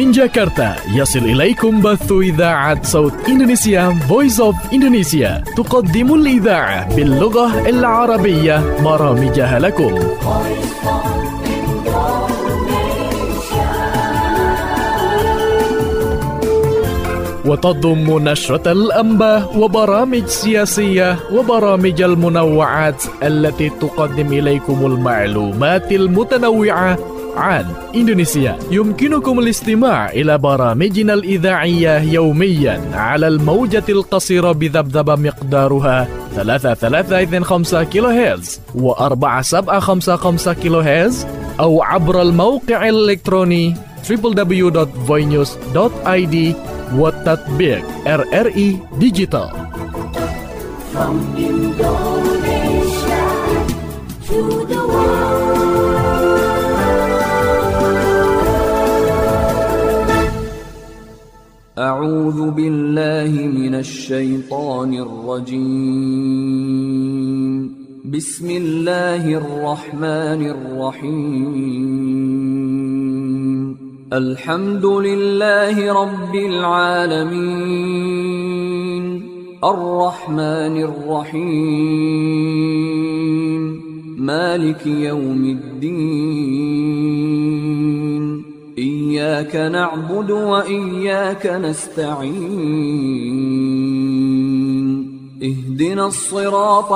من جاكرتا يصل إليكم بث إذاعة صوت إندونيسيا Voice of Indonesia تقدم الإذاعة باللغة العربية برامجها لكم. وتضم نشرة الأنباء وبرامج سياسية وبرامج المنوعات التي تقدم إليكم المعلومات المتنوعة عن إندونيسيا. يمكنكم الاستماع إلى برامجنا الإذاعية يوميا على الموجة القصيرة بذبذبة مقدارها 3.325 كيلو هرتز و4.755 كيلو هرتز أو عبر الموقع الإلكتروني www.voinews.id وتطبيق RRI Digital. From Indonesia to the world. أعوذ بالله من الشيطان الرجيم. بسم الله الرحمن الرحيم. الحمد لله رب العالمين الرحمن الرحيم مالك يوم الدين إياك نعبد وإياك نستعين اهدنا الصراط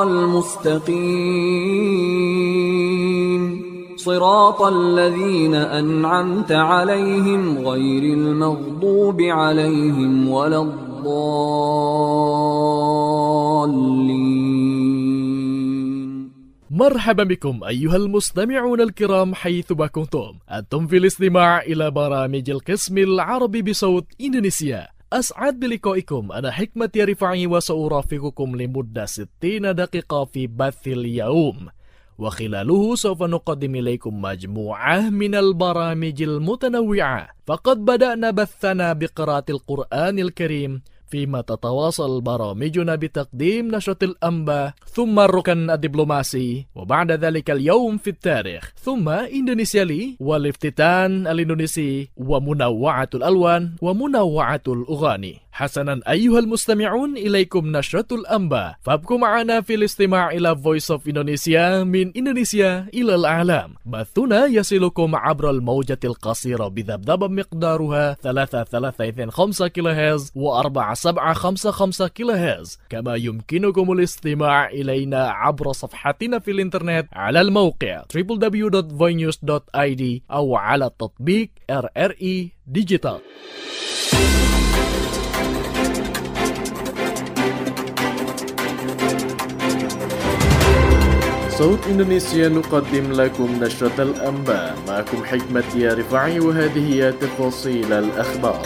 المستقيم صراط الذين أنعمت عليهم غير المغضوب عليهم ولا الضالين. مرحبا بكم أيها المستمعون الكرام حيثما كنتم. أنتم في الاستماع إلى برامج القسم العربي بصوت إندونيسيا. أسعد بلقائكم. أنا حكمة رفاعي وسأرافقكم لمدة 60 دقيقة في بث اليوم، وخلاله سوف نقدم إليكم مجموعة من البرامج المتنوعة. فقد بدأنا بثنا بقراءة القرآن الكريم، فيما تتواصل برامجنا بتقديم نشرة الأنباء، ثم الركن الدبلوماسي، وبعد ذلك اليوم في التاريخ، ثم إندونيسيا لي، والافتتان الإندونيسي، ومنوعة الألوان، ومنوعة الأغاني. حسنا أيها المستمعون، إليكم نشرة الأنباء، فابقوا معنا في الاستماع إلى Voice of Indonesia من إندونيسيا إلى العالم. بثنا يصلكم عبر الموجة القصيرة بذبذبة مقدارها 3.325 كيلو هرتز و4.755 كيلو هرتز، كما يمكنكم الاستماع إلينا عبر صفحتنا في الإنترنت على الموقع www.voinews.id أو على تطبيق RRI Digital. صوت إندونيسيا نقدم لكم نشرة الأنباء. معكم حكمة رفاعي، وهذه هي تفاصيل الأخبار.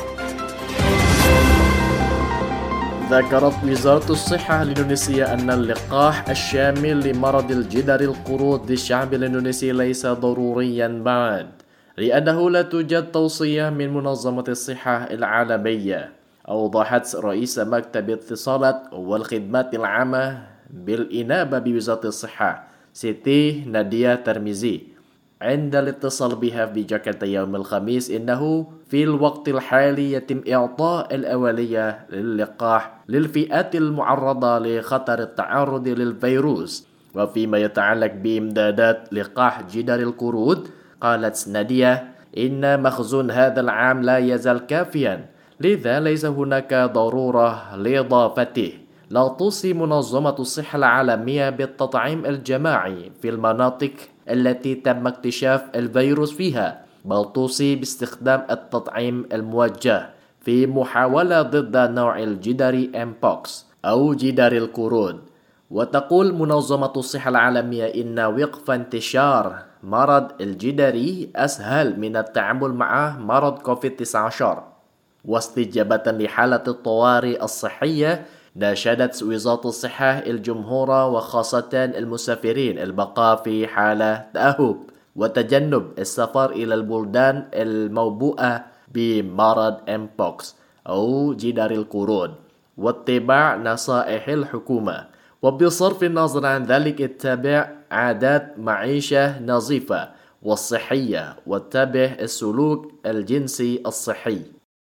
ذكرت وزارة الصحة الإندونيسية أن اللقاح الشامل لمرض الجدري القرود للشعب الإندونيسي ليس ضروريا بعد، لأنه لا توجد توصية من منظمة الصحة العالمية. أوضحت رئيس مكتب الاتصالات والخدمات العامة بالإنابة بوزارة الصحة سيتي نادية ترميزي عند الاتصال بها في جاكرتا يوم الخميس إنه في الوقت الحالي يتم إعطاء الأولية للقاح للفئات المعرضة لخطر التعرض للفيروس. وفيما يتعلق بإمدادات لقاح جدري القرود، قالت نادية إن مخزون هذا العام لا يزال كافيا، لذا ليس هناك ضرورة لإضافته. لا توصي منظمة الصحة العالمية بالتطعيم الجماعي في المناطق التي تم اكتشاف الفيروس فيها، بل توصي باستخدام التطعيم الموجه في محاولة ضد نوع الجدري مبوكس أو جدري القرود. وتقول منظمة الصحة العالمية إن وقف انتشار مرض الجدري أسهل من التعامل مع مرض كوفيد-19. واستجابة لحالة الطوارئ الصحية، ناشدت وزارة الصحة الجمهور وخاصة المسافرين البقاء في حالة تأهب وتجنب السفر إلى البلدان الموبوءة بمرض مبوكس أو جدري القرود، واتباع نصائح الحكومة. وبصرف النظر عن ذلك، اتبع عادات معيشة نظيفة والصحية واتبع السلوك الجنسي الصحي.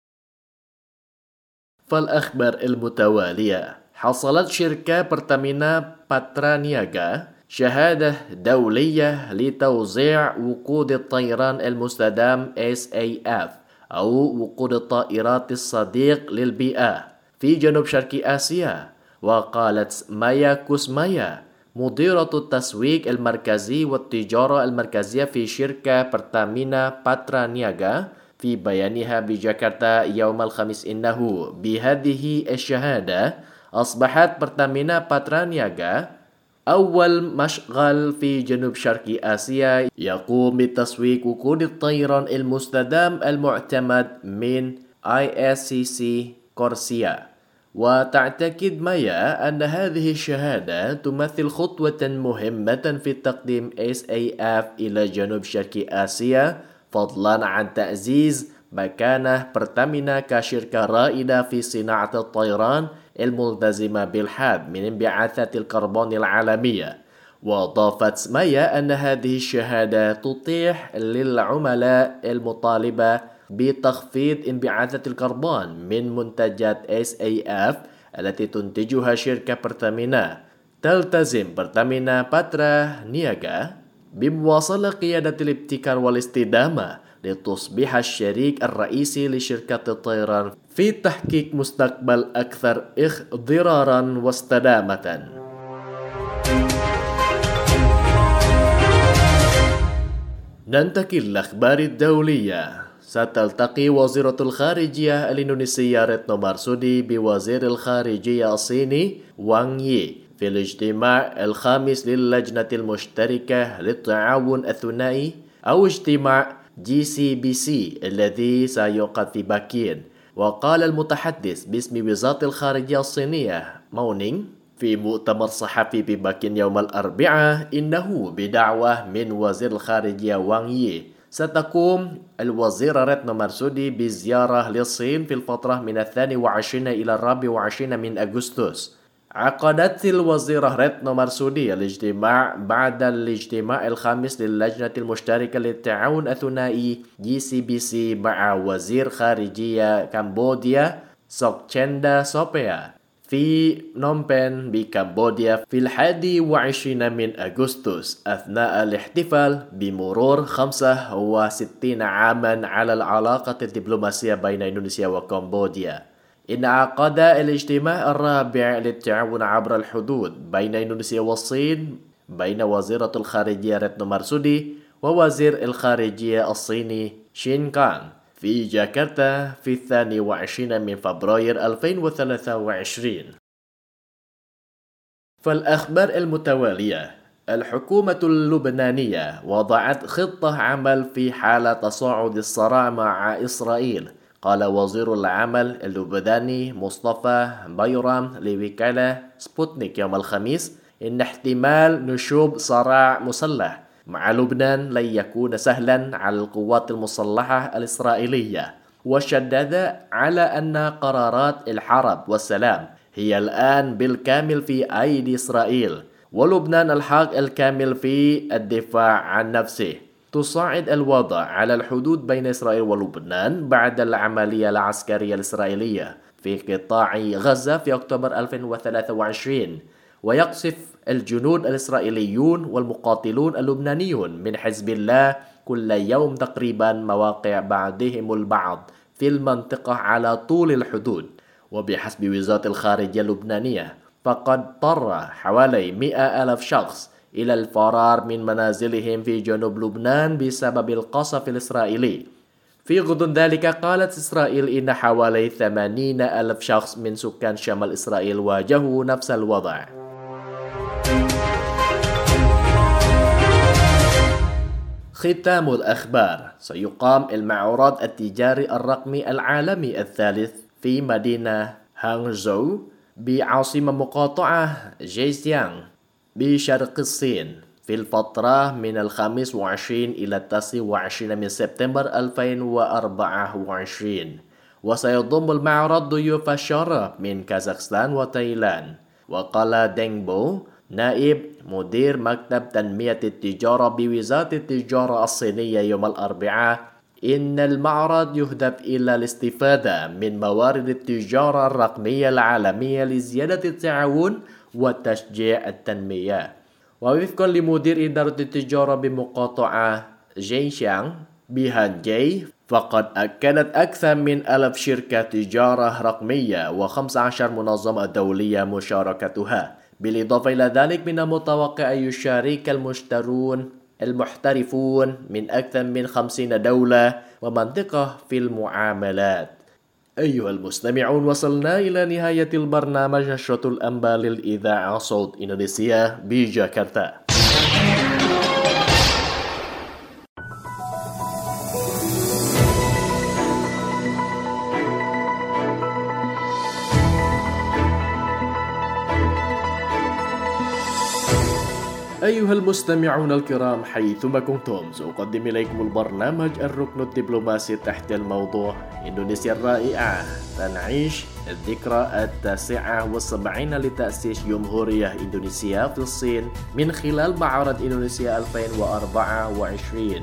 فالأخبار المتوالية: حصلت شركة برتامينا باترانياغا شهادة دولية لتوزيع وقود الطيران المستدام SAF أو وقود الطائرات الصديق للبيئة في جنوب شرق آسيا. وقالت مايا كوسمايا مديرة التسويق المركزي والتجارة المركزية في شركة برتامينا باترانياغا في بيانها بجاكرتا يوم الخميس إنه بهذه الشهادة أصبحت برتامينا باترانياغا أول مشغل في جنوب شرق آسيا يقوم بتسويق وقود الطيران المستدام المعتمد من ISCC كورسيا. وتعتقد مايا أن هذه الشهادة تمثل خطوة مهمة في تقديم SAF إلى جنوب شرق آسيا، فضلا عن تعزيز مكانة برتامينا كشركة رائدة في صناعة الطيران الملتزمة بالحد من انبعاثات الكربون العالمية. وأضافت مايا أن هذه الشهادة تتيح للعملاء المطالبة بتخفيض انبعاثات الكربون من منتجات SAF التي تنتجها شركة برتامينا. تلتزم برتامينا باترانياغا بمواصلة قيادة الابتكار والاستدامة لتصبح الشريك الرئيسي لشركة الطيران في تحقيق مستقبل أكثر اخضرارا واستدامة. ننتقل للأخبار الدولية. ستلتقي وزيرة الخارجية الإندونيسية ريتنو مارسودي بوزير الخارجية الصيني وانغ يي في الاجتماع الخامس للجنة المشتركة للتعاون الثنائي أو اجتماع GCBC الذي سيعقد في بكين. وقال المتحدث باسم وزارة الخارجية الصينية ماو نينغ في مؤتمر صحفي ببكين يوم الأربعاء إنه بدعوة من وزير الخارجية وانغ يي ستقوم الوزيرة ريتنو مارسودي بزيارة للصين في الفترة من 22 إلى 24 من أغسطس. عقدت الوزيرة ريتنو مارسودي الاجتماع بعد الاجتماع الخامس للجنة المشتركة للتعاون الثنائي GCBC مع وزير خارجية كمبوديا سوكچenda Sopea في نومبين بكمبوديا في 21 من أغسطس أثناء الاحتفال بمرور 65 عاما على العلاقة الدبلوماسية بين إندونيسيا وكمبوديا. انعقد الاجتماع الرابع للتعاون عبر الحدود بين إندونيسيا والصين بين وزيرة الخارجية ريتنو مارسودي ووزير الخارجية الصيني شين كانغ في جاكرتا في 22 من فبراير 2023. فالأخبار المتوالية: الحكومة اللبنانية وضعت خطة عمل في حال تصاعد الصراع مع إسرائيل. قال وزير العمل اللبناني مصطفى بيرام لوكالة سبوتنيك يوم الخميس إن احتمال نشوب صراع مسلح مع لبنان لن يكون سهلا على القوات المسلحة الإسرائيلية. وشدد على أن قرارات الحرب والسلام هي الآن بالكامل في أيدي إسرائيل، ولبنان الحق الكامل في الدفاع عن نفسه. تصاعد الوضع على الحدود بين إسرائيل ولبنان بعد العملية العسكرية الإسرائيلية في قطاع غزة في أكتوبر 2023. ويقصف الجنود الإسرائيليون والمقاتلون اللبنانيون من حزب الله كل يوم تقريبا مواقع بعضهم البعض في المنطقة على طول الحدود. وبحسب وزارة الخارجية اللبنانية فقد اضطر حوالي 100,000 شخص إلى الفرار من منازلهم في جنوب لبنان بسبب القصف الإسرائيلي. في غضون ذلك قالت إسرائيل إن حوالي 80,000 شخص من سكان شمال إسرائيل واجهوا نفس الوضع. ختام الأخبار: سيقام المعرض التجاري الرقمي العالمي الثالث في مدينة هانغزهو بعاصمة مقاطعة جيزيانغ بشرق الصين في الفترة من 25 إلى 29 من سبتمبر 2024. وسيضم المعرض ضيوف الشرف من كازاخستان وتايلاند. وقال دينغ بو نائب مدير مكتب تنمية التجارة بوزارة التجارة الصينية يوم الأربعاء إن المعرض يهدف إلى الاستفادة من موارد التجارة الرقمية العالمية لزيادة التعاون وتشجيع التنمية. ووفقا لمدير إدارة التجارة بمقاطعة جينشانغ بيهانجي، فقد أكدت أكثر من 1000 شركة تجارة رقمية و15 منظمة دولية مشاركتها. بالإضافة إلى ذلك من المتوقع أن يشارك المحترفون من أكثر من 50 دولة ومنطقة في المعاملات. أيها المستمعون، وصلنا إلى نهاية البرنامج نشرة الأنباء للإذاعة صوت إندونيسيا بجاكرتا. أيها المستمعون الكرام، حيثما كنتم سأقدم إليكم البرنامج الركن الدبلوماسي تحت الموضوع إندونيسيا الرائعة تنعيش الذكرى 79 لتأسيس جمهورية إندونيسيا في الصين من خلال معرض إندونيسيا 2024.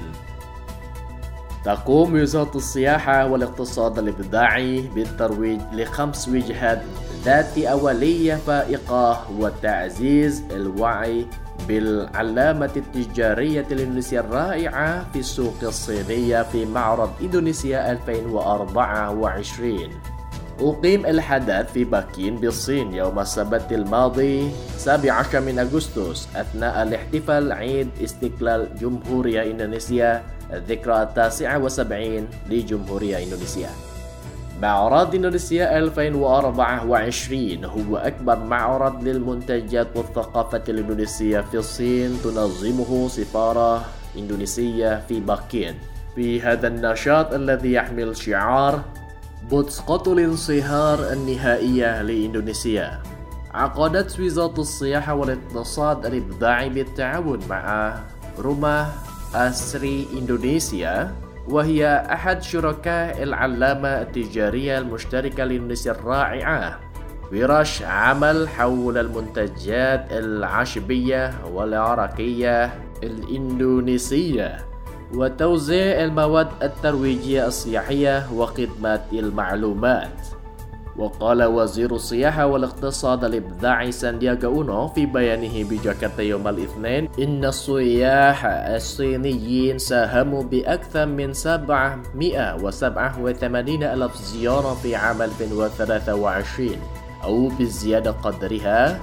تقوم وزارة السياحة والاقتصاد الإبداعي بالترويج ل5 وجهات ذات أولية فائقة وتعزيز الوعي بالعلامة التجارية الإندونيسية الرائعة في السوق الصينية في معرض إندونيسيا 2024. أقيم الحدث في بكين بالصين يوم السبت الماضي 17 من أغسطس أثناء الاحتفال عيد استقلال جمهورية إندونيسيا الذكرى 79 لجمهورية إندونيسيا. معرض إندونيسيا 2024 هو أكبر معرض للمنتجات والثقافة الإندونيسية في الصين تنظمه سفارة إندونيسية في بكين. في هذا النشاط الذي يحمل شعار بوتسقط الانصهار النهائية لإندونيسيا، عقدت وزارة السياحة والاقتصاد الإبداعي بالتعاون مع روما أسري إندونيسيا، وهي أحد شركاء العلامة التجارية المشتركة لإندونيسيا الرائعة، ورش عمل حول المنتجات العشبية والعراقية الإندونيسية وتوزيع المواد الترويجية السياحية وخدمات المعلومات. وقال وزير السياحة والاقتصاد الإبداعي ساندياغا أونو في بيانه بجاكرتا يوم الاثنين إن السياح الصينيين ساهموا بأكثر من 787 ألف زيارة في عام 2023، أو بزيادة قدرها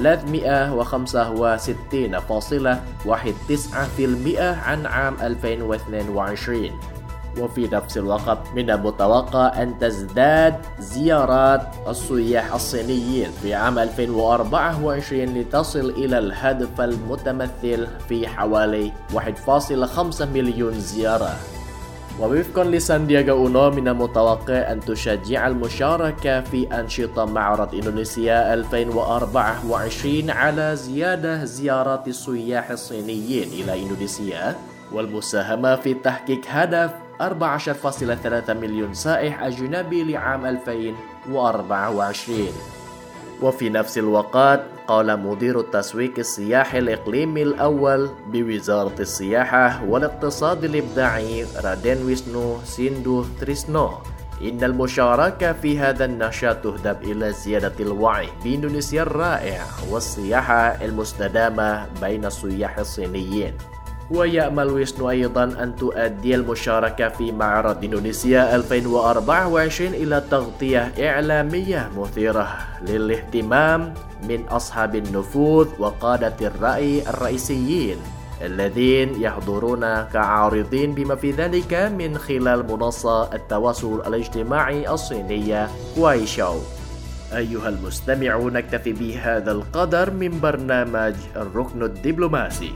365.19% عن عام 2022. وفي نفس الوقت من المتوقع أن تزداد زيارات السياح الصينيين في عام 2024 لتصل إلى الهدف المتمثل في حوالي 1.5 مليون زيارة. ووفقا لساندياغا أونو من المتوقع أن تشجع المشاركة في أنشطة معرض إندونيسيا 2024 على زيادة زيارات السياح الصينيين إلى إندونيسيا والمساهمة في تحقيق هدف 14.3 مليون سائح أجنبي لعام 2024. وفي نفس الوقت قال مدير التسويق السياحي الإقليمي الأول بوزارة السياحة والاقتصاد الإبداعي رادين ويسنو سيندو تريسنو إن المشاركة في هذا النشاط تهدف إلى زيادة الوعي بإندونيسيا الرائعة والسياحة المستدامة بين السياح الصينيين. ويأمل ويسنو أيضا أن تؤدي المشاركة في معرض إندونيسيا 2024 إلى تغطية إعلامية مثيرة للاهتمام من أصحاب النفوذ وقادة الرأي الرئيسيين الذين يحضرون كعارضين، بما في ذلك من خلال منصة التواصل الاجتماعي الصينية كوايشاو. أيها المستمعون، نكتفي بهذا القدر من برنامج الركن الدبلوماسي.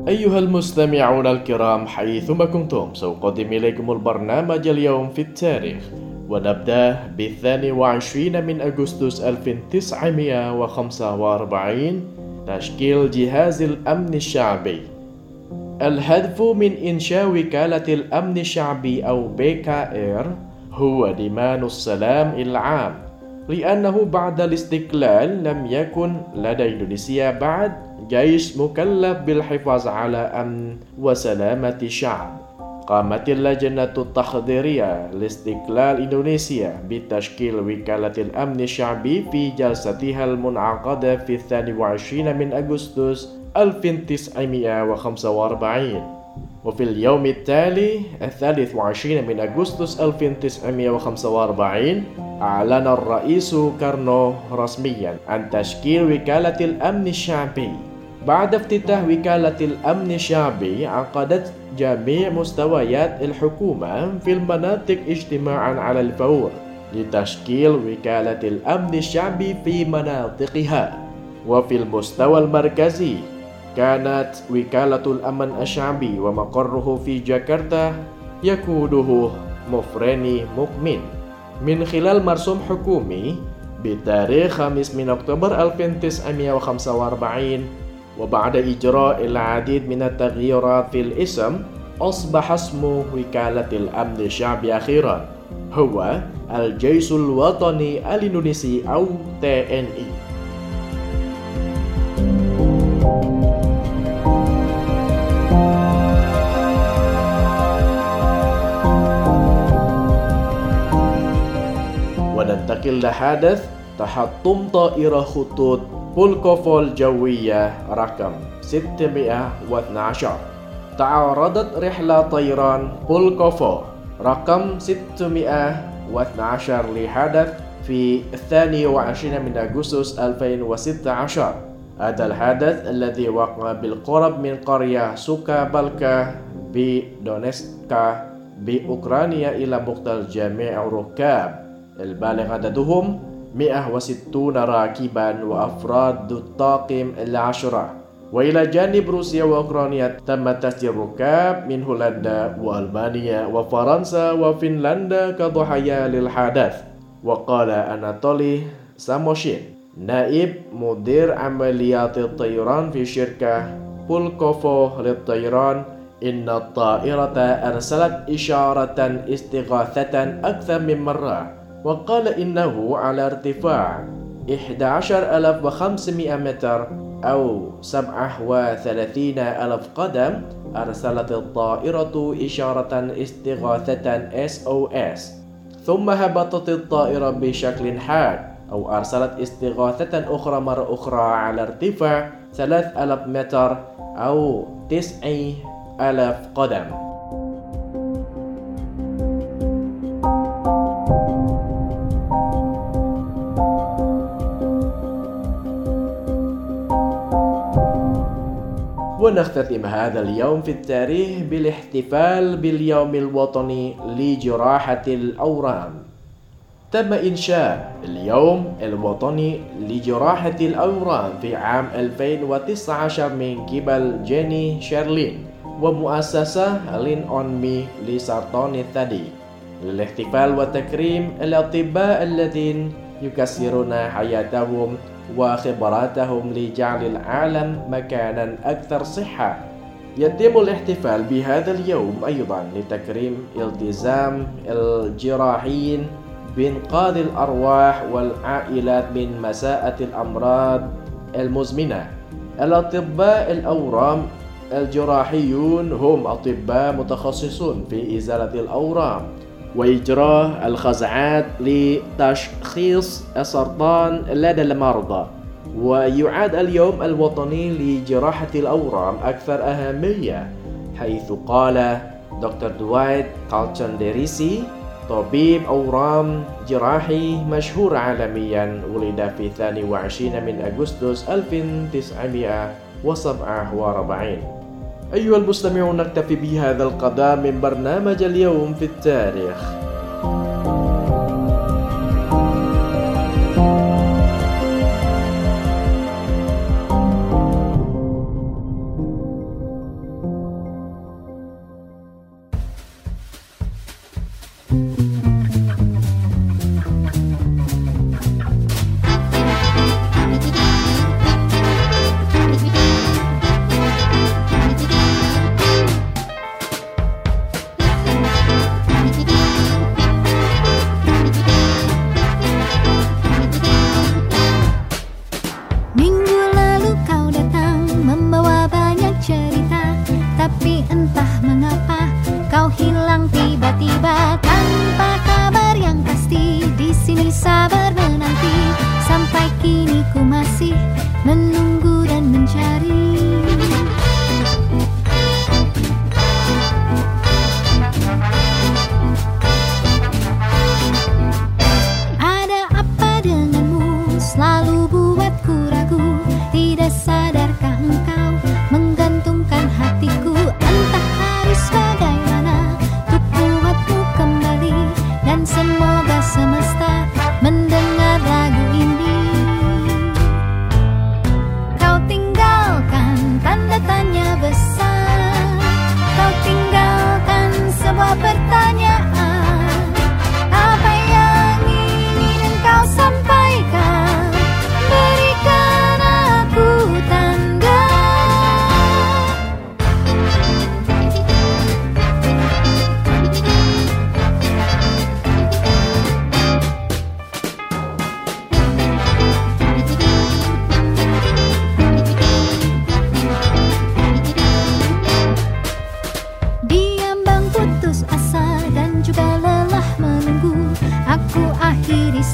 أيها المستمعون الكرام حيثما كنتم سأقدم إليكم البرنامج اليوم في التاريخ، ونبدأ ب22 من أغسطس 1945 تشكيل جهاز الأمن الشعبي. الهدف من إنشاء وكالة الأمن الشعبي أو BKR هو ضمان السلام العام، لأنه بعد الاستقلال لم يكن لدى إندونيسيا بعد جيش مكلف بالحفاظ على أمن وسلامة الشعب. قامت اللجنة التحضيرية لاستقلال إندونيسيا بتشكيل وكالة الأمن الشعبي في جلستها المنعقدة في 22 من أغسطس 1945. وفي اليوم التالي 23 من أغسطس 1945 أعلن الرئيس سوكارنو رسميا عن تشكيل وكالة الأمن الشعبي. بعد افتتاح وكالة الأمن الشعبي عقدت جميع مستويات الحكومة في المناطق اجتماعا على الفور لتشكيل وكالة الأمن الشعبي في مناطقها. وفي المستوى المركزي كانت وكالة الأمن الشعبي ومقره في جاكرتا يقوده مفرني مؤمن من خلال مرسوم حكومي بتاريخ 5 من أكتوبر 1945. وبعد إجراء العديد من التغييرات في الاسم أصبح اسم وكالة الأمن الشعبي أخيرا هو الجيش الوطني الإندونيسي أو TNI. وننتقل لحدث تحطم طائرة خطوط بولكوفو الجوية رقم 612. تعرضت رحلة طيران بولكوفو رقم 612 لحدث في 22 من أغسطس 2016. هذا الحدث الذي وقع بالقرب من قرية سوكابالكا بدونيتسك بأوكرانيا إلى مقتل جميع الركاب البالغ عددهم 160 راكبا وأفراد الطاقم 10. وإلى جانب روسيا وأوكرانيا تم تسجيل ركاب من هولندا وألمانيا وفرنسا وفنلندا كضحايا للحدث. وقال أناتولي ساموشين نائب مدير عمليات الطيران في شركة بولكوفو للطيران إن الطائرة أرسلت إشارة استغاثة أكثر من مرة، وقال إنه على ارتفاع 11,500 متر أو 37,000 قدم أرسلت الطائرة إشارة استغاثة SOS، ثم هبطت الطائرة بشكل حاد أو أرسلت استغاثة أخرى مرة أخرى على ارتفاع 3,000 متر أو 9,000 قدم. ونختتم هذا اليوم في التاريخ بالاحتفال باليوم الوطني لجراحة الأورام. تم إنشاء اليوم الوطني لجراحة الأورام في عام 2019 من قبل جيني شيرلين ومؤسسة لين أون مي لسرطان الثدي للاحتفال وتكريم الأطباء الذين يكسرون حياتهم وخبراتهم لجعل العالم مكانا أكثر صحة. يتم الاحتفال بهذا اليوم أيضا لتكريم التزام الجراحين بإنقاذ الأرواح والعائلات من مساءة الأمراض المزمنة. الأطباء الأورام الجراحيون هم أطباء متخصصون في إزالة الأورام وإجراء الخزعات لتشخيص السرطان لدى المرضى. ويعد اليوم الوطني لجراحة الأورام أكثر أهمية، حيث قال دكتور دوايت كالتشندريسي طبيب أورام جراحي مشهور عالميا ولد في 22 من أغسطس 1947. أيها المستمعون، نكتفي بهذا القدر من برنامج اليوم في التاريخ.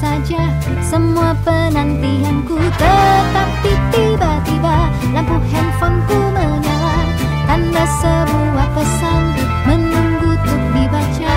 saja semua penantianku, tetapi tiba-tiba lampu handphoneku menyala, tanda sebuah pesan menunggu untuk dibaca.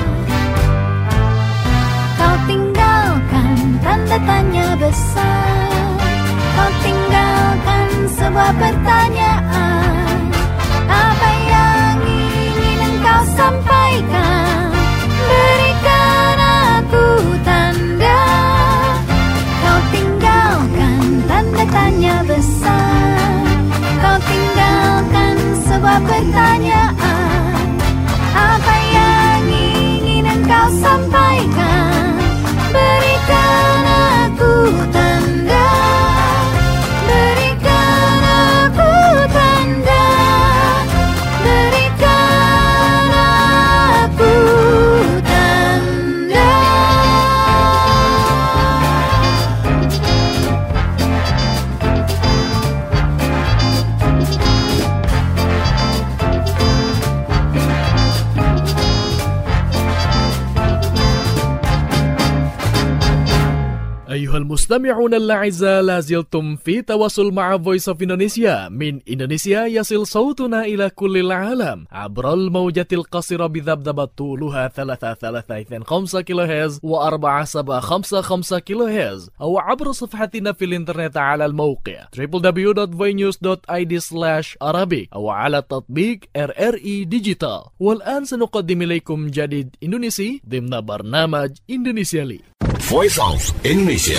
Kau tinggalkan tanda tanya besar, kau tinggalkan sebuah pertanyaan. Apa yang ingin engkau sampaikan? Berikan aku tanda. Kau tinggalkan tanda tanya besar, kau tinggalkan sebuah pertanyaan. Apa yang ingin engkau sampaikan? Berikan aku tanda. Berikan aku tanda. Berikan aku tanda. أيها المستمعون الأعزاء، لازلتم في تواصل مع Voice of Indonesia. من إندونيسيا يصل صوتنا إلى كل العالم عبر الموجة القصيرة بذبذبة طولها 3325 كيلوهرتز و4755 كيلوهرتز، أو عبر صفحتنا في الإنترنت على الموقع www.voinews.id/arabic أو على تطبيق RRI Digital. والآن سنقدم إليكم جديد إندونيسي ضمن برنامج إندونيسيا لي. Voice of Indonesia.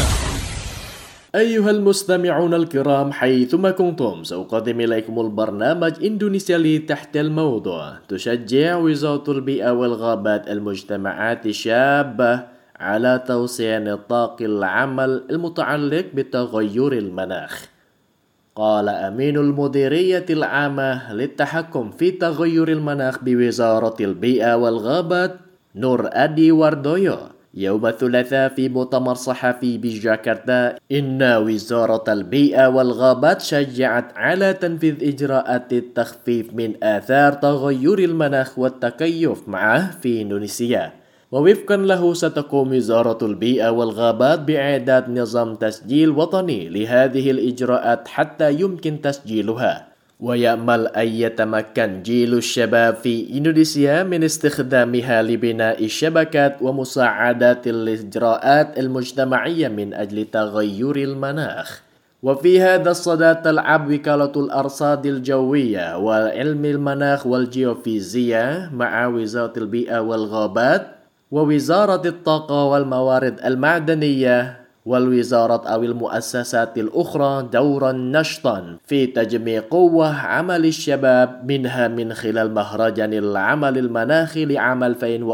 أيها المستمعون الكرام حيثما كنتم، سأقدم إليكم البرنامج إندونيسيا لي تحت الموضوع: تشجع وزارة البيئة والغابات المجتمعات الشابة على توسيع نطاق العمل المتعلق بتغير المناخ. قال أمين المديرية العامة للتحكم في تغير المناخ بوزارة البيئة والغابات نور أدي واردويو يوم الثلاثاء في مؤتمر صحفي بجاكرتا إن وزارة البيئة والغابات شجعت على تنفيذ إجراءات التخفيف من آثار تغير المناخ والتكيف معه في إندونيسيا. ووفقا له ستقوم وزارة البيئة والغابات بإعداد نظام تسجيل وطني لهذه الإجراءات حتى يمكن تسجيلها. ويأمل أن يتمكن جيل الشباب في إندونيسيا من استخدامها لبناء الشبكات ومساعدة الإجراءات المجتمعية من أجل تغير المناخ. وفي هذا الصدد تلعب وكالة الأرصاد الجوية وعلم المناخ والجيوفيزياء مع وزارة البيئة والغابات ووزارة الطاقة والموارد المعدنية والوزارات أو المؤسسات الأخرى دورا نشطا في تجميع قوة عمل الشباب، منها من خلال مهرجان العمل المناخي لعام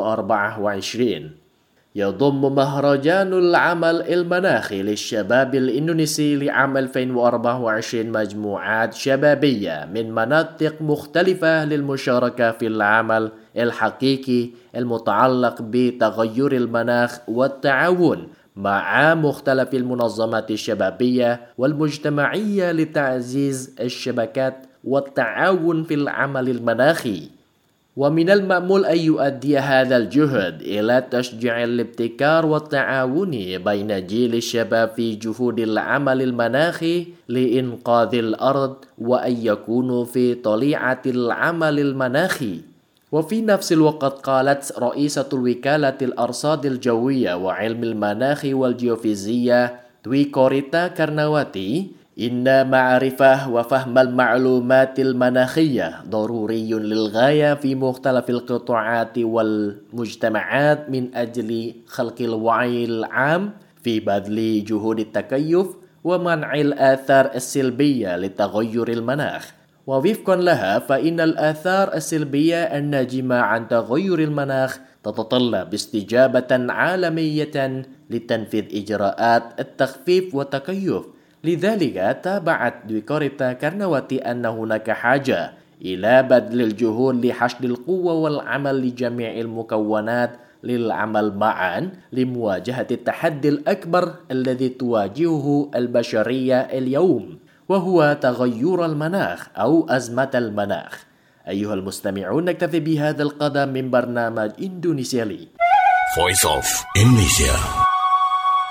2024. يضم مهرجان العمل المناخي للشباب الإندونيسي لعام 2024 مجموعات شبابية من مناطق مختلفة للمشاركة في العمل الحقيقي المتعلق بتغير المناخ والتعاون مع مختلف المنظمات الشبابية والمجتمعية لتعزيز الشبكات والتعاون في العمل المناخي. ومن المأمول أن يؤدي هذا الجهد إلى تشجيع الابتكار والتعاون بين جيل الشباب في جهود العمل المناخي لإنقاذ الأرض، وأن يكونوا في طليعة العمل المناخي. وفي نفس الوقت قالت رئيسة الوكالة الأرصاد الجوية وعلم المناخ والجيوفيزياء دوي كوريتا كارناواتي إن معرفة وفهم المعلومات المناخية ضروري للغاية في مختلف القطاعات والمجتمعات من أجل خلق الوعي العام في بذل جهود التكيف ومنع الآثار السلبية لتغير المناخ. ووفقا لها فإن الآثار السلبية الناجمة عن تغير المناخ تتطلب استجابة عالمية لتنفيذ إجراءات التخفيف والتكيف. لذلك تابعت دوي كوريتا كارناواتي أن هناك حاجة إلى بذل الجهود لحشد القوة والعمل لجميع المكونات للعمل معا لمواجهة التحدي الأكبر الذي تواجهه البشرية اليوم، وهو تغير المناخ أو أزمة المناخ. أيها المستمعون، نكتفي بهذا القدر من برنامج إندونيسيا لي. Voice of Indonesia.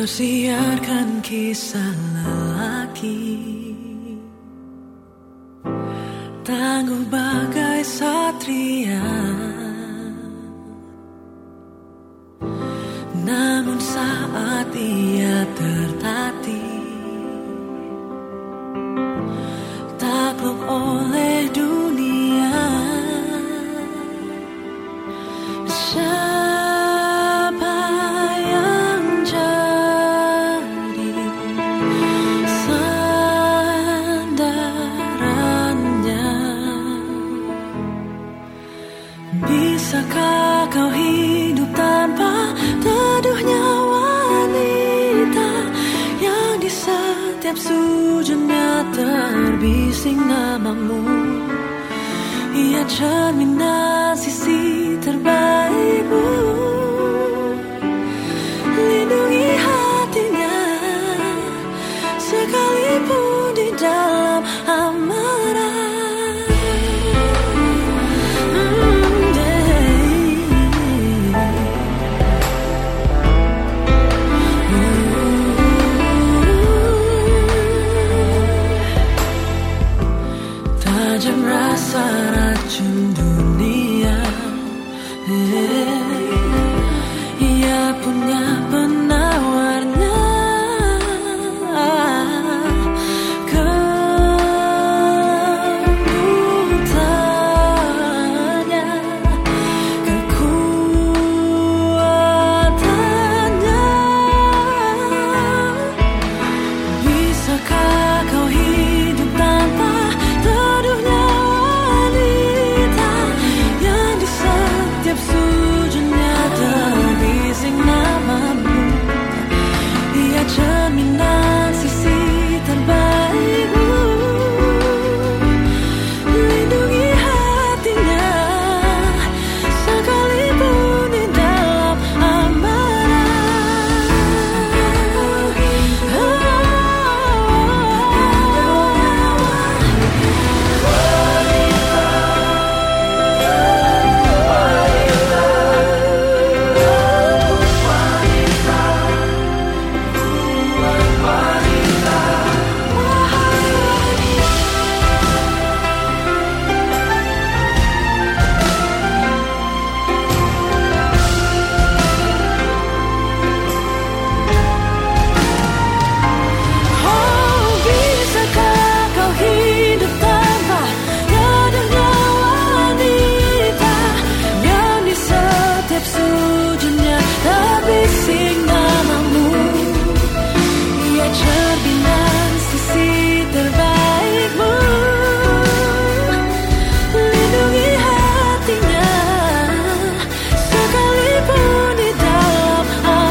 siarkan kisah lelaki tangguh bagai satria, namun saat ia tertatih takluk oleh dunia. Siapa yang jadi sandarannya? Bisakah kau hidup tanpa teduhnya wanita yang di setiap sujudnya terbising namamu? Ia cerminan sisi terbaikmu, lindungi hatinya sekalipun di dalam amarah. Tajam rasa racun dunia, ia punya penawarnya. Kelembutannya, kekuatannya. Bisakah kau hidup tanpa teduhnya wanita yang di setiap sujudnya terbising namamu? Ia cerminan sisi terbaikmu, lindungi hatinya sekalipun di dalam amarah. Oh, bisakah kau hidup tanpa teduhnya wanita yang di setiap sujudnya terbising namamu? Ia cerminan sisi terbaikmu, lindungi hatinya sekalipun di dalam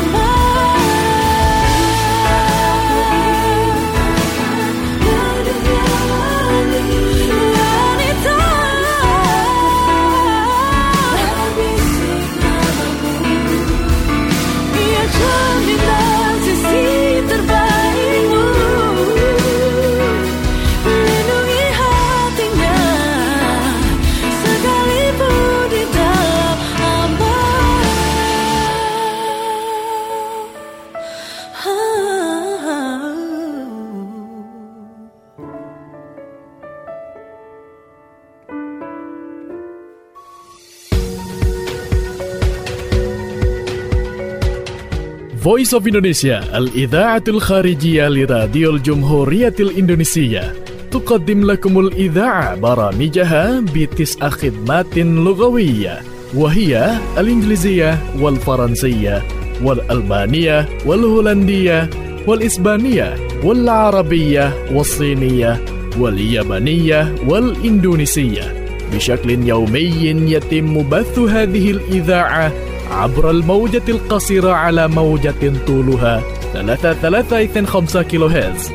Voice of Indonesia, al-idha'atul kharijiyah li Radio Jumhuriyatil Indonesia. تقدم لكم الإذاعة برامجها بتسع خدمات لغوية، وهي الإنجليزية والفرنسية والألمانية والهولندية والإسبانية والعربية والصينية واليابانية والإندونيسية. بشكل يومي يتم بث هذه الإذاعة عبر الموجة القصيرة على موجة طولها 3.325 كيلو هرتز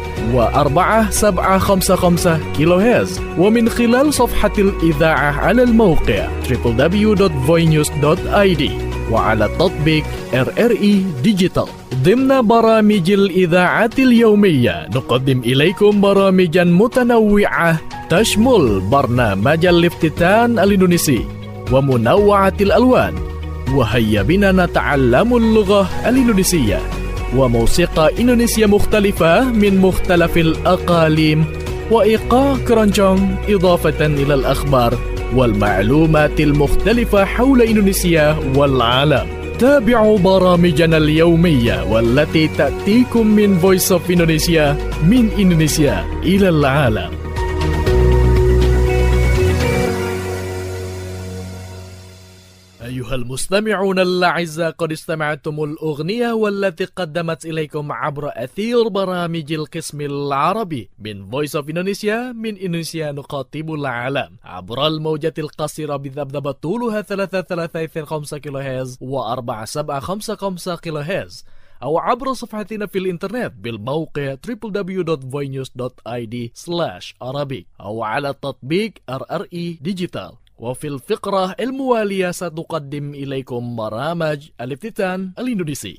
و4.755 كيلو هرتز، ومن خلال صفحة الإذاعة على الموقع www.voinews.id وعلى تطبيق RRI Digital. ضمن برامج الإذاعة اليومية نقدم إليكم برامجا متنوعة تشمل برنامج الافتتان الإندونيسي ومنوعة الألوان، وهيا بنا نتعلم اللغة الإندونيسية وموسيقى إندونيسية مختلفة من مختلف الأقاليم وإيقاع كرونجونج إضافة إلى الأخبار والمعلومات المختلفة حول إندونيسيا والعالم. تابعوا برامجنا اليومية والتي تأتيكم من Voice of Indonesia من إندونيسيا إلى العالم. أيها المستمعون الأعزاء، قد استمعتم الأغنية والتي قدمت إليكم عبر أثير برامج القسم العربي من Voice of Indonesia من إندونيسيا نخاطب العالم عبر الموجة القصيرة بذبذبة طولها 3325 كيلوهرتز و4755 كيلوهرتز، أو عبر صفحتنا في الإنترنت بالموقع www.voinews.id/Arabic أو على تطبيق RRI ديجيتال. وفي الفقرة الموالية سنقدم إليكم برامج الافتتان الإندونيسي.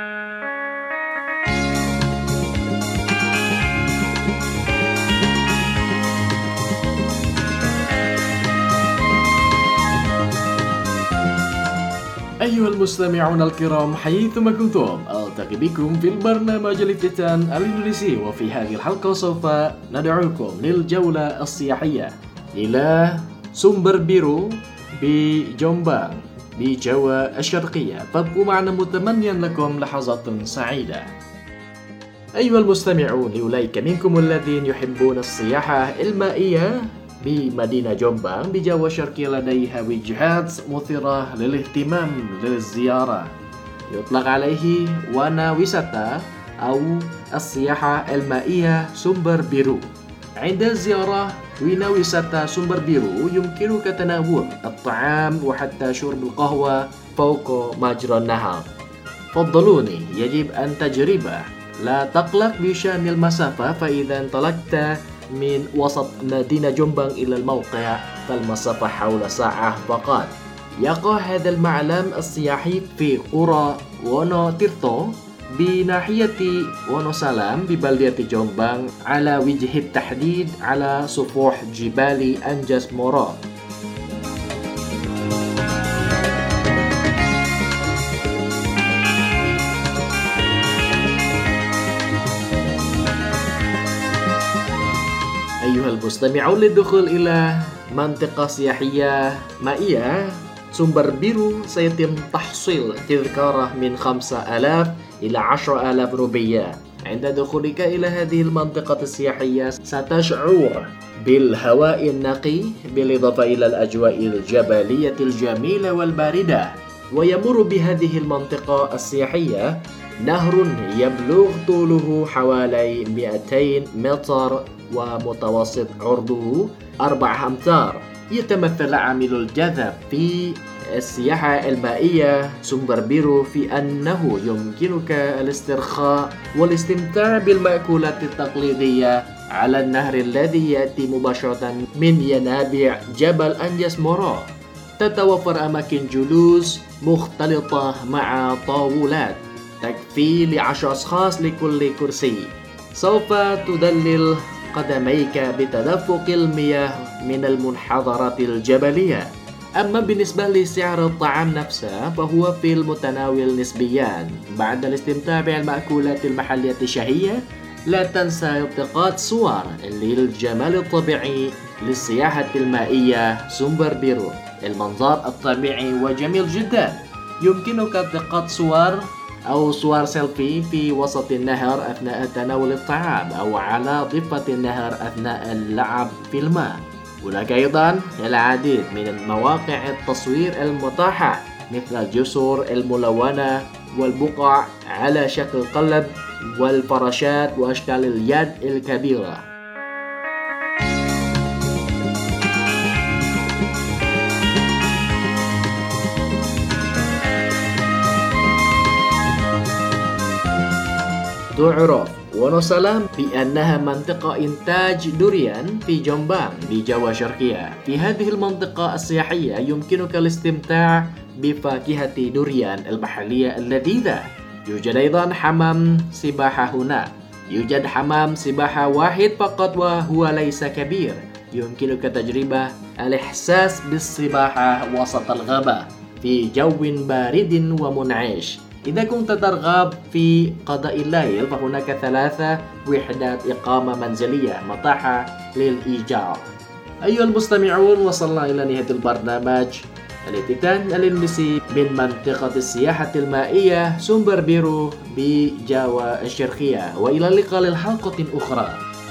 أيها المستمعون الكرام، حيثما كنتم ألتقي بكم في البرنامج الافتتان الإندونيسي، وفي هذه الحلقة سوف ندعوكم للجولة السياحية إلى سمبر بيرو بجومبang بجوا الشرقية. فابقوا معنا متمنيا لكم لحظات سعيدة. أيها المستمعون، لأولئك منكم الذين يحبون السياحة المائية بمدينة جومبang بجوا الشرقية لديها وجهات مثيرة للاهتمام للزيارة، يطلق عليه وانا ويساتا أو السياحة المائية سمبر بيرو. عند الزيارة وينا ويساتا سمبر بيرو يمكنك تناول الطعام وحتى شرب القهوة فوق مجرى النهر. فضلوني، يجب أن تجربه، لا تقلق بشأن المسافة، فإذا انطلقت من وسط مدينة جومبang إلى الموقع فالمسافة حول ساعة فقط. يقع هذا المعلم السياحي في قرى وونوتيرتو بناحية وونوسالام ببلدة جومبang على وجه التحديد على سفوح جبال أنجاس مورو. أيها المستمعون، للدخول إلى منطقة سياحية مائية سمبر بيرو سيتم تحصيل تذكرة من 5,000 إلى 10,000 روبية. عند دخولك إلى هذه المنطقة السياحية ستشعر بالهواء النقي بالإضافة إلى الأجواء الجبلية الجميلة والباردة. ويمر بهذه المنطقة السياحية نهر يبلغ طوله حوالي 200 متر ومتوسط عرضه 4 أمتار. يتمثل عامل الجذب في السياحة المائية سمبر بيرو في أنه يمكنك الاسترخاء والاستمتاع بالمأكولات التقليدية على النهر الذي يأتي مباشرة من ينابيع جبل أنجاس مورو. تتوفر أماكن جلوس مختلطة مع طاولات تكفي ل10 أشخاص لكل كرسي. سوف تدلل قدميك بتدفق المياه من المنحدرات الجبلية. أما بالنسبة لسعر الطعام نفسه فهو في المتناول نسبيا. بعد الاستمتاع بالمأكولات المحلية الشهية، لا تنسى التقاط صور للجمال الطبيعي للسياحة المائية سمبر بيرو. المنظر الطبيعي وجميل جدا، يمكنك التقاط صور أو صور سيلفي في وسط النهر أثناء تناول الطعام أو على ضفة النهر أثناء اللعب في الماء. هناك أيضا العديد من مواقع التصوير المتاحة مثل الجسور الملونة والبقع على شكل قلب والفراشات وأشكال اليد الكبيرة. تعرف وونوسالام بأنها منطقة إنتاج دوريان في جومبang بجوا الشرقية. في هذه المنطقة السياحية يمكنك الاستمتاع بفاكهة دوريان المحلية اللذيذة. يوجد أيضا حمام سباحة هنا. يوجد حمام سباحة واحد فقط وهو ليس كبير. يمكنك تجربة الإحساس بالسباحة وسط الغابة في جو بارد ومنعش. إذا كنت ترغب في قضاء الليل فهناك 3 وحدات إقامة منزلية متاحة للإيجار. أيها المستمعون، وصلنا إلى نهاية البرنامج التي كان الإندونيسي من منطقة السياحة المائية سumber biru بجاوا الشرقية، وإلى اللقاء للحلقة أخرى.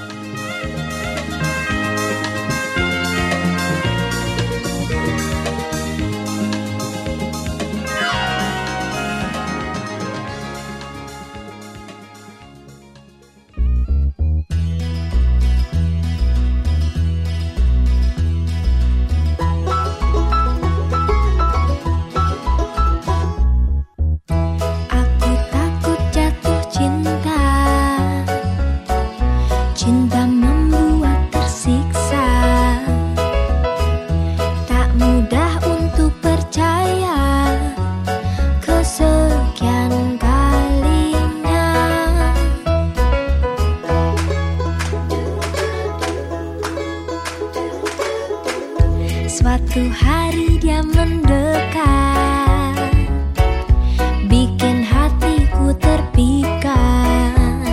Suatu hari dia mendekat, bikin hatiku terpikat.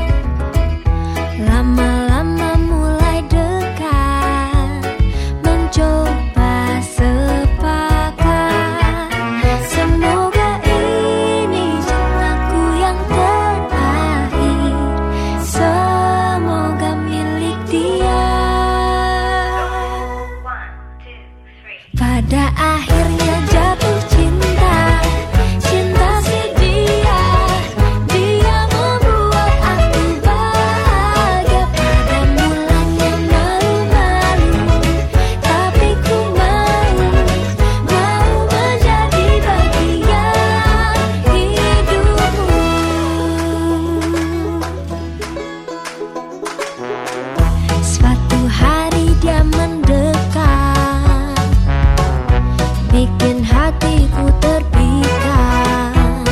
Lama-lama mulai dekat, mencoba sepakat. Semoga ini cintaku yang terakhir, semoga milik dia. Pada akhirnya jatuh cinta, cinta si dia. Dia membuat aku bahagia. Pada mulanya malu-malu, tapi ku mau menjadi bagian hidupmu. Suatu hari dia mendekat, bikin hatiku terpikat.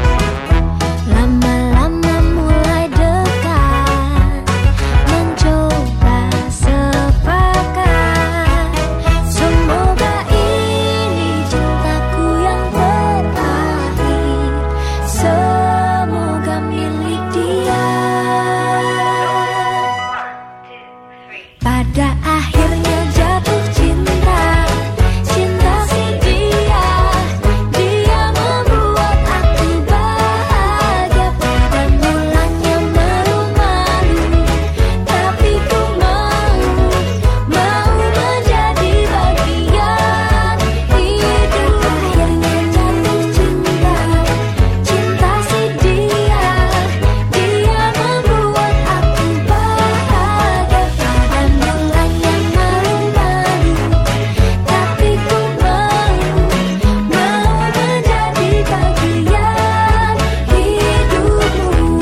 Lama-lama mulai dekat, mencoba sepakat. Semoga ini cintaku yang terakhir, semoga milik dia. Pada akhirnya jatuh cinta, cinta si dia. Dia membuat aku bahagia. Pada mulanya malu-malu, tapi ku mau menjadi bagian hidup. Akhirnya jatuh cinta, cinta si dia. Dia membuat aku bahagia. Pada mulanya malu-malu, tapi ku mau menjadi bagian hidupmu.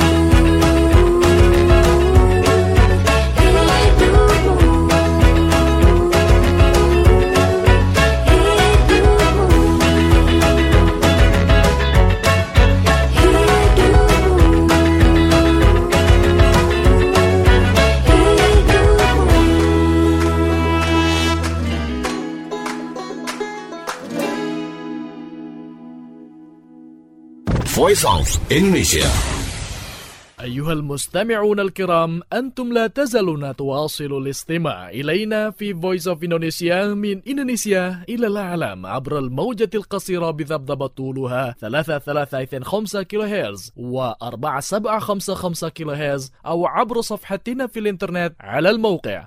Voice of Indonesia. أيها المستمعون الكرام، أنتم لا تزالون تواصلوا الاستماع إلينا في Voice of Indonesia من إندونيسيا إلى العالم عبر الموجة القصيرة بذبذبة طولها 3325 كيلوهرتز و4755 كيلوهرتز، أو عبر صفحتنا في الإنترنت على الموقع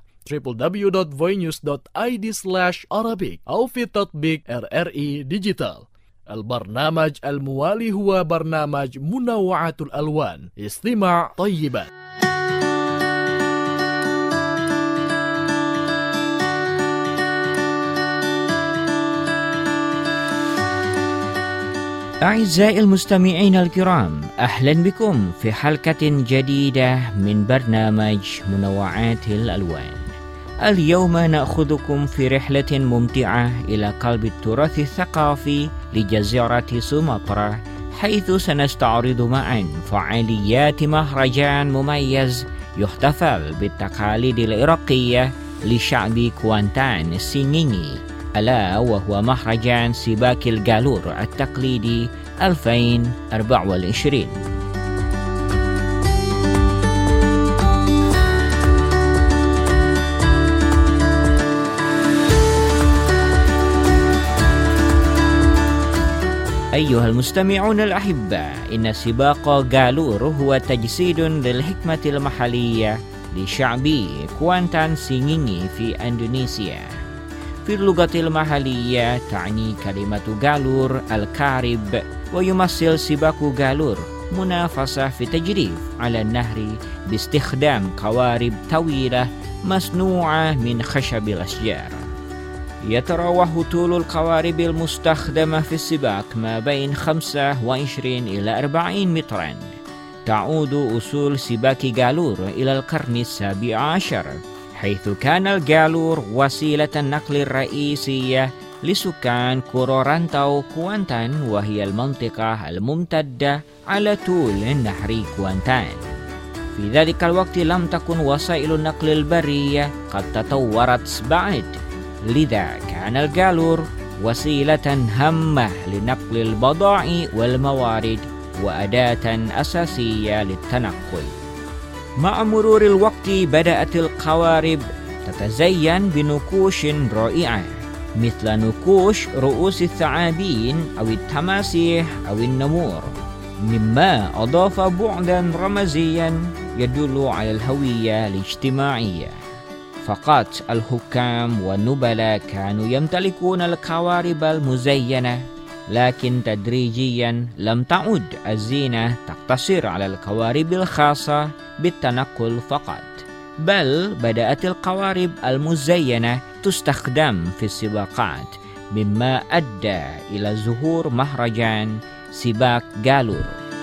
www.voinews.id/Arabic أو في تطبيق RRI ديجيتال. البرنامج الموالي هو برنامج منوعات الألوان. استماع طيبا. أعزائي المستمعين الكرام، أهلا بكم في حلقة جديدة من برنامج منوعات الألوان. اليوم نأخذكم في رحلة ممتعة إلى قلب التراث الثقافي لجزيرة سومطرة، حيث سنستعرض معا فعاليات مهرجان مميز يحتفل بالتقاليد العراقية لشعب كوانتان السينيني، ألا وهو مهرجان سباق الجالور التقليدي 2024. أيها المستمعون الأحباء، إن سباق جالور هو تجسيد للحكمة المحلية لشعب كوانتان سينغينغي في إندونيسيا. في اللغة المحلية تعني كلمة جالور الكارب، ويمثل سباق جالور منافسة في تجريف على النهر باستخدام قوارب طويلة مصنوعة من خشب الأشجار. يتراوح طول القوارب المستخدمة في السباق ما بين 25 إلى 40 مترا. تعود أصول سباق جالور إلى القرن السابع عشر، حيث كان الجالور وسيلة النقل الرئيسية لسكان كورورانتاو كوانتان، وهي المنطقة الممتدة على طول نهر كوانتان. في ذلك الوقت لم تكن وسائل النقل البرية قد تطورت بعد، لذا كان الجالور وسيلة هامة لنقل البضائع والموارد وأداة أساسية للتنقل. مع مرور الوقت بدأت القوارب تتزين بنقوش رائعة، مثل نقوش رؤوس الثعابين أو التماسيح أو النمور، مما أضاف بعداً رمزياً يدل على الهوية الاجتماعية. فقط الحكام والنبلاء كانوا يمتلكون القوارب المزينة، لكن تدريجياً لم تعد الزينة تقتصر على القوارب الخاصة بالتنقل فقط، بل بدأت القوارب المزينة تستخدم في السباقات، مما أدى إلى ظهور مهرجان سباق جالور.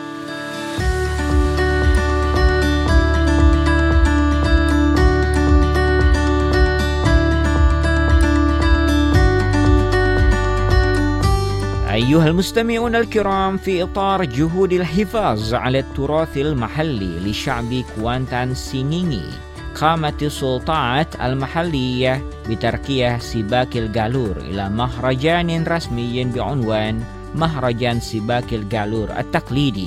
أيها المستمعون الكرام، في إطار جهود الحفاظ على التراث المحلي لشعب كوانتان سينغينغي، قامت السلطات المحلية بترقية سباق الجالور إلى مهرجان رسمي بعنوان مهرجان سباق الجالور التقليدي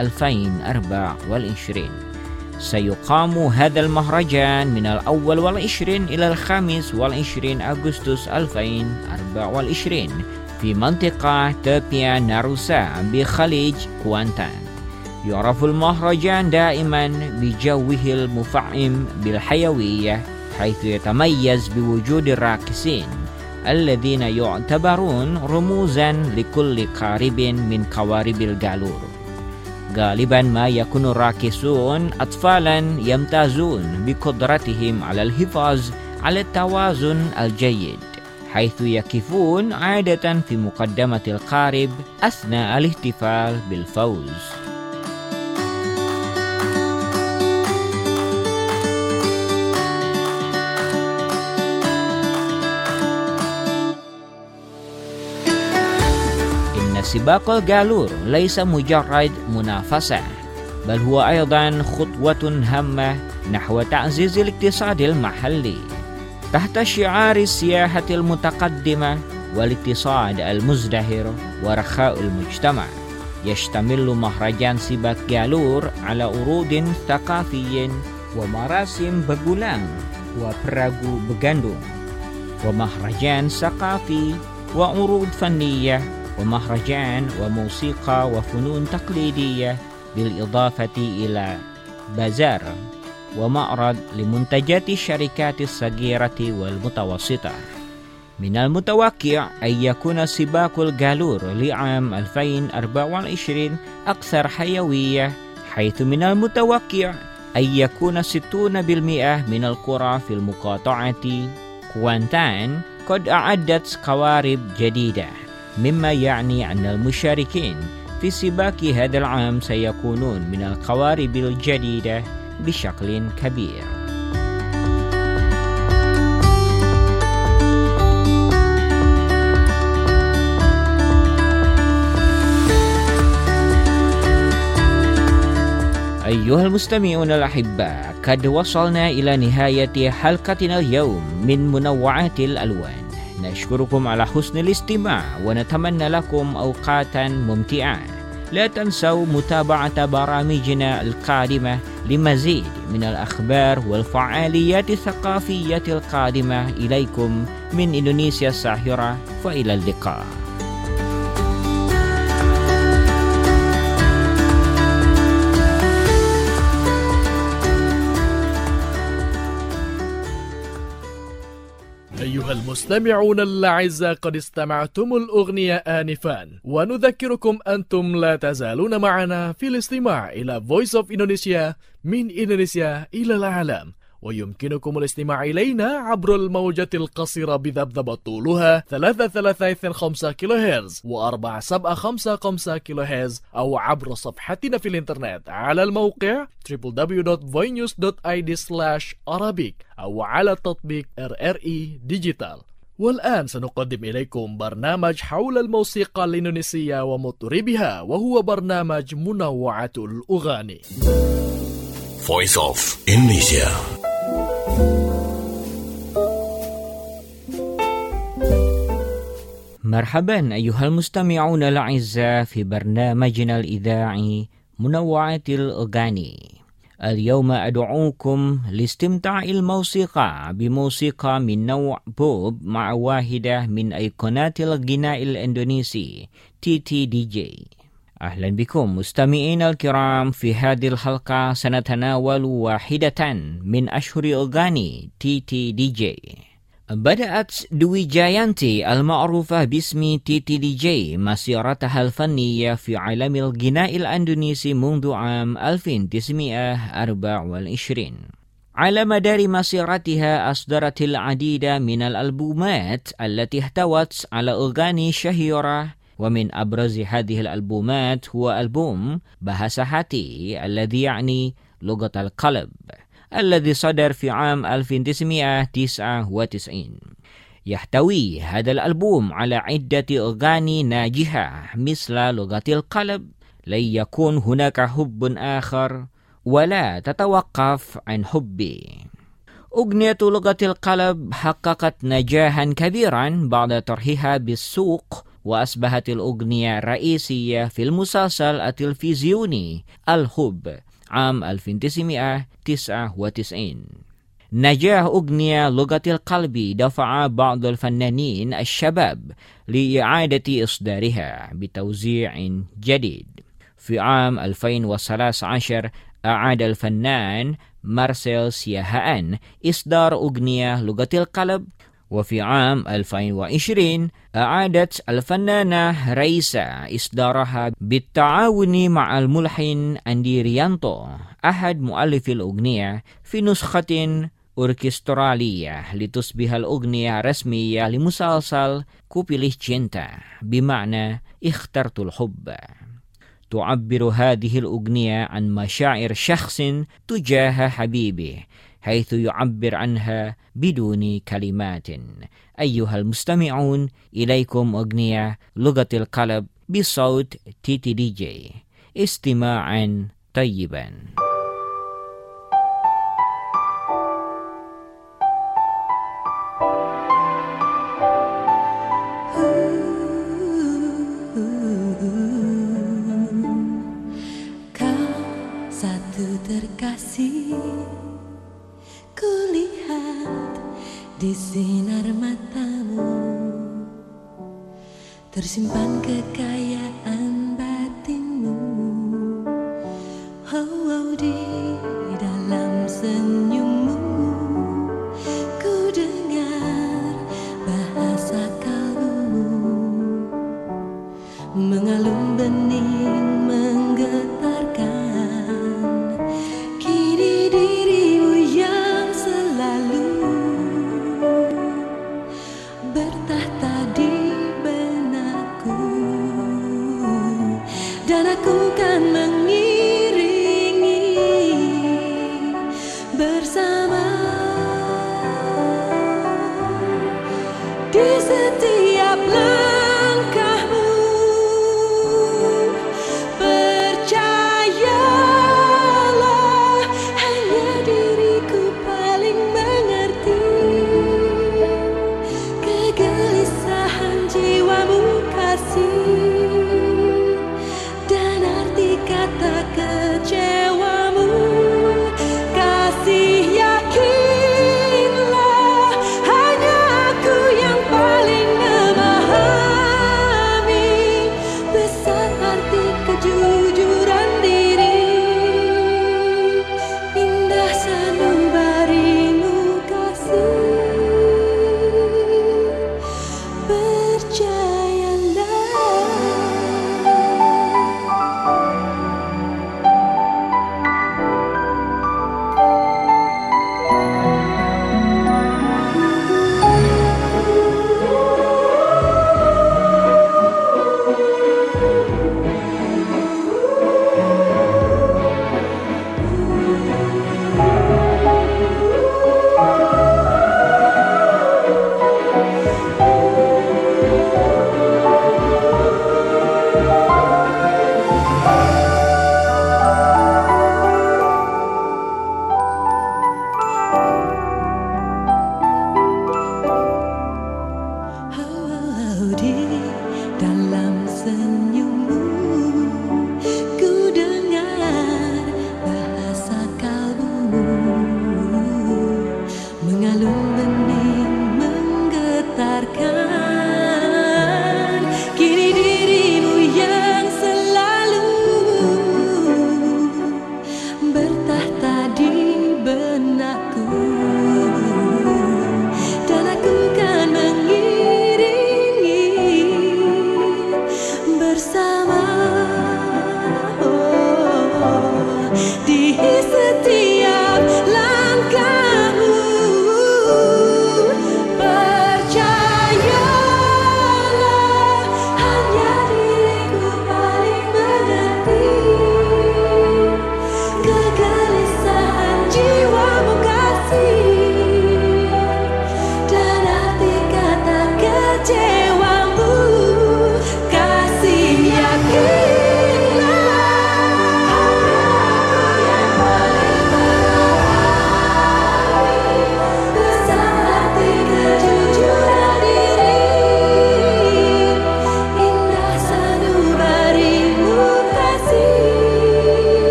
2024. سيقام هذا المهرجان من 21 إلى 25 أغسطس 2024 في منطقة تبيا ناروسا بخليج كوانتان. يعرف المهرجان دائما بجوه المفعم بالحيوية، حيث يتميز بوجود الراقصين الذين يعتبرون رموزا لكل قارب من قوارب الجالور. غالبا ما يكون الراقصون أطفالا يمتازون بقدرتهم على الحفاظ على التوازن الجيد، حيث يقفون عادة في مقدمة القارب أثناء الاحتفال بالفوز. إن سباق الجالور ليس مجرد منافسة، بل هو أيضا خطوة هامة نحو تعزيز الاقتصاد المحلي. تحت شعار السياحة المتقدمة والاقتصاد المزدهر ورخاء المجتمع، يشتمل مهرجان سباق جالور على عروض ثقافية ومراسم بغولان وبراغو بغاندون، ومهرجان ثقافي وعروض فنية، ومهرجان وموسيقى وفنون تقليدية، بالإضافة إلى بازار ومعرض لمنتجات الشركات الصغيرة والمتوسطة. من المتوقع أن يكون سباق الجالور لعام 2024 أكثر حيوية، حيث من المتوقع أن يكون 60% من القرى في المقاطعة كوانتان قد أعدت قوارب جديدة، مما يعني أن المشاركين في سباق هذا العام سيكونون من القوارب الجديدة بشكل كبير. أيها المستمعون الأحباء، قد وصلنا إلى نهاية حلقتنا اليوم من منوعات الألوان. نشكركم على حسن الاستماع ونتمنى لكم أوقاتا ممتعة. لا تنسوا متابعة برامجنا القادمة لمزيد من الأخبار والفعاليات الثقافية القادمة إليكم من إندونيسيا الساحرة، فإلى اللقاء. أيها المستمعون الأعزاء، قد استمعتم الأغنية آنفا، ونذكركم أنتم لا تزالون معنا في الاستماع إلى Voice of Indonesia من إندونيسيا إلى العالم. ويمكنكم الاستماع إلينا عبر الموجة القصيرة بذبذبة طولها 335 كيلوهرتز و4755 كيلوهرتز، أو عبر صفحتنا في الإنترنت على الموقع www.voinenews.id/arabic أو على تطبيق RRI ديجيتال. والآن سنقدم إليكم برنامج حول الموسيقى الإندونيسية ومطربها، وهو برنامج منوعة الأغاني. Voice of Indonesia. مرحبا أيها المستمعون الأعزاء في برنامجنا الإذاعي منوعة الأغاني. اليوم أدعوكم لاستمتاع الموسيقى بموسيقى من نوع بوب مع واحدة من أيقونات الغناء الإندونيسي تيتي دي جي. أهلا بكم مستمعينا الكرام. في هذه الحلقة سنتناول واحدة من أشهر أغاني تيتي دي جي. بدأت دوي جايانتي المعروفة باسم تيتي دي جي مسيرتها الفنية في عالم الغناء الإندونيسي منذ عام 1924. على مدار مسيرتها أصدرت العديد من الألبومات التي احتوت على أغاني شهيرة، ومن أبرز هذه الألبومات هو ألبوم بهاسا هاتي الذي يعني لغة القلب، الذي صدر في عام 1999. يحتوي هذا الألبوم على عدة أغاني ناجحة مثل لغة القلب، لن يكون هناك حب آخر، ولا تتوقف عن حبي. أغنية لغة القلب حققت نجاحا كبيرا بعد طرحها بالسوق، وأصبحت الأغنية الرئيسية في المسلسل التلفزيوني الحب عام 1999. نجاح أغنية لغة القلب دفع بعض الفنانين الشباب لإعادة إصدارها بتوزيع جديد. في عام 2013 أعاد الفنان مارسيل سياهان إصدار أغنية لغة القلب، وفي عام 2020 أعادت الفنانة ريسا إصدارها بالتعاون مع الملحن أندي ريانتو أحد مؤلفي الأغنية في نسخة أوركسترالية لتصبح الأغنية رسمية لمسلسل كوبيليه جينتا، بمعنى اخترت الحب. تعبر هذه الأغنية عن مشاعر شخص تجاه حبيبه، حيث يعبر عنها بدون كلمات. أيها المستمعون، إليكم أغنية لغة القلب بصوت تيتي دي جي. استماعا طيبا. Terkasih, kulihat di sinar matamu tersimpan kekayaan batinmu. Di dalam senyummu ku dengar bahasa kalbumu mengalun bening menggetarkan. Kini dirimu yang selalu bertahta di benakku, dan aku kan mengiringi bersama di setiap langkahmu. Percayalah, hanya diriku paling mengerti kegelisahan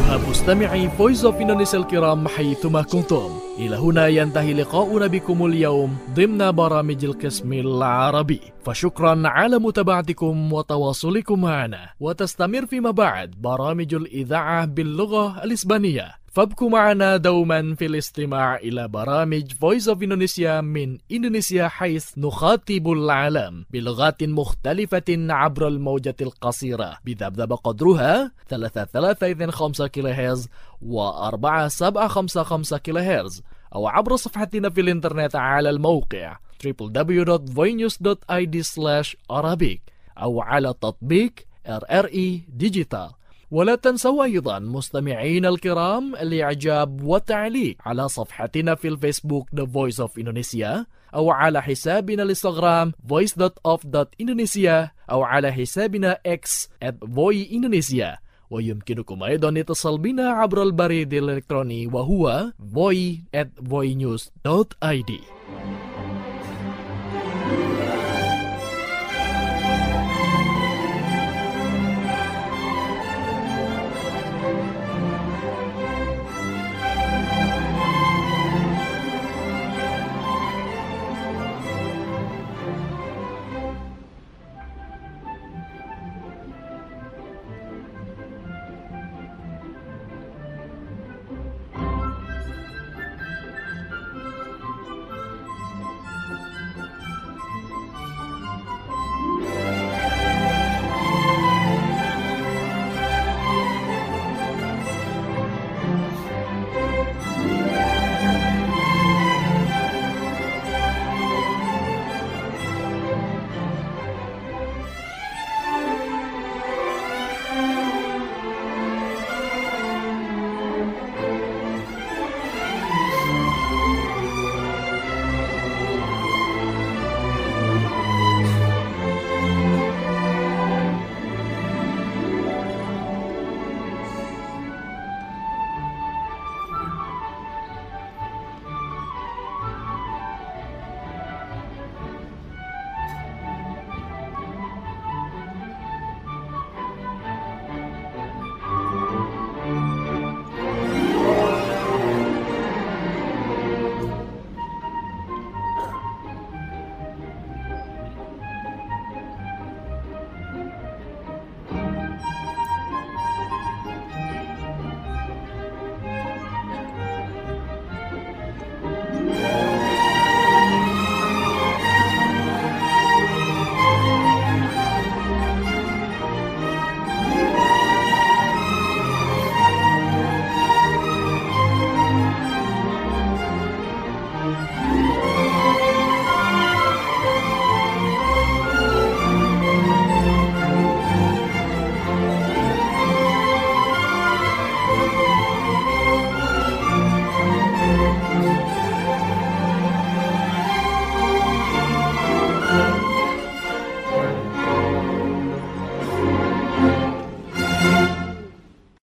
أيها المستمعي Voice of Indonesia الكرام حيثما كنتم، إلى هنا ينتهي لقاؤنا بكم اليوم ضمن برامج القسم العربي، فشكرا على متابعتكم وتواصلكم معنا، وتستمر فيما بعد برامج الإذاعة باللغة الإسبانية، فابقوا معنا دوما في الاستماع إلى برامج Voice of Indonesia من إندونيسيا، حيث نخاطب العالم بلغات مختلفة عبر الموجة القصيرة بذبذبة قدرها 3325 كيلوهرتز و4755 كيلوهرتز، أو عبر صفحتنا في الإنترنت على الموقع www.voinews.id/arabic أو على تطبيق RRI ديجيتال. ولا تنسوا أيضا مستمعين الكرام الإعجاب والتعليق على صفحتنا في الفيسبوك The Voice of Indonesia، أو على حسابنا الانستغرام voice.of.indonesia، أو على حسابنا X @voiindonesia. ويمكنكم أيضا الاتصال بنا عبر البريد الإلكتروني وهو voi@voinews.id.